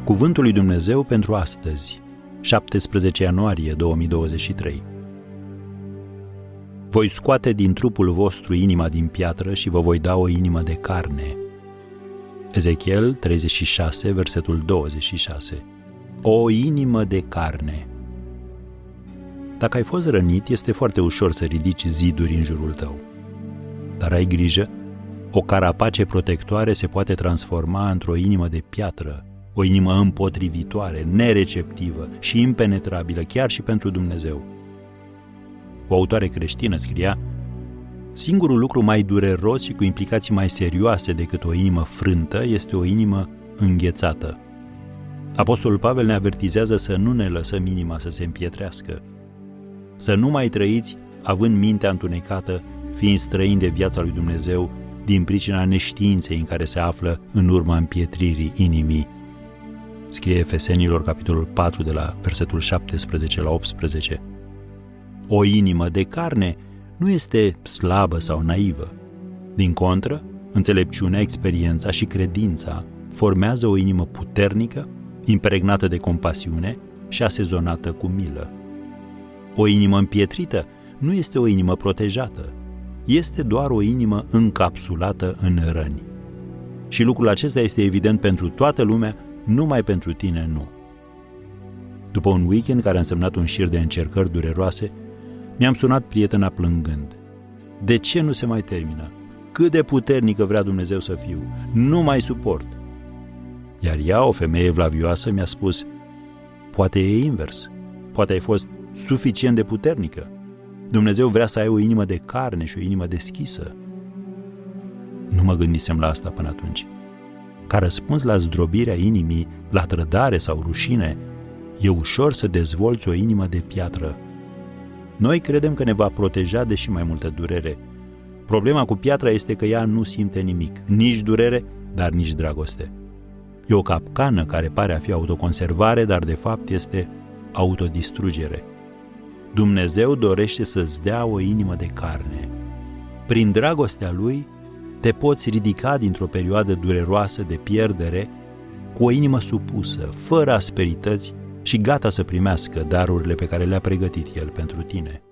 Cuvântul lui Dumnezeu pentru astăzi, 17 ianuarie 2023. Voi scoate din trupul vostru inima din piatră și vă voi da o inimă de carne. Ezechiel 36, versetul 26. O inimă de carne. Dacă ai fost rănit, este foarte ușor să ridici ziduri în jurul tău. Dar ai grijă, o carapace protectoare se poate transforma într-o inimă de piatră, o inimă împotrivitoare, nereceptivă și impenetrabilă, chiar și pentru Dumnezeu. O autoare creștină scria: singurul lucru mai dureros și cu implicații mai serioase decât o inimă frântă este o inimă înghețată. Apostolul Pavel ne avertizează să nu ne lăsăm inima să se împietrească, să nu mai trăiți având mintea întunecată, fiind străini de viața lui Dumnezeu din pricina neștiinței în care se află în urma împietririi inimii. Scrie Efesenilor, capitolul 4, de la versetul 17 la 18. O inimă de carne nu este slabă sau naivă. Din contră, înțelepciunea, experiența și credința formează o inimă puternică, impregnată de compasiune și asezonată cu milă. O inimă împietrită nu este o inimă protejată, este doar o inimă încapsulată în răni. Și lucrul acesta este evident pentru toată lumea, numai pentru tine nu. După un weekend care a însemnat un șir de încercări dureroase, mi-am sunat prietena plângând. De ce nu se mai termină? Cât de puternică vrea Dumnezeu să fiu? Nu mai suport. Iar ea, o femeie vlavioasă, mi-a spus: poate e invers. Poate ai fost suficient de puternică. Dumnezeu vrea să ai o inimă de carne și o inimă deschisă. Nu mă gândisem la asta până atunci. Ca răspuns la zdrobirea inimii, la trădare sau rușine, e ușor să dezvolți o inimă de piatră. Noi credem că ne va proteja de și mai multă durere. Problema cu piatra este că ea nu simte nimic, nici durere, dar nici dragoste. E o capcană care pare a fi autoconservare, dar de fapt este autodistrugere. Dumnezeu dorește să-ți dea o inimă de carne. Prin dragostea Lui te poți ridica dintr-o perioadă dureroasă de pierdere cu o inimă supusă, fără asperități și gata să primească darurile pe care le-a pregătit El pentru tine.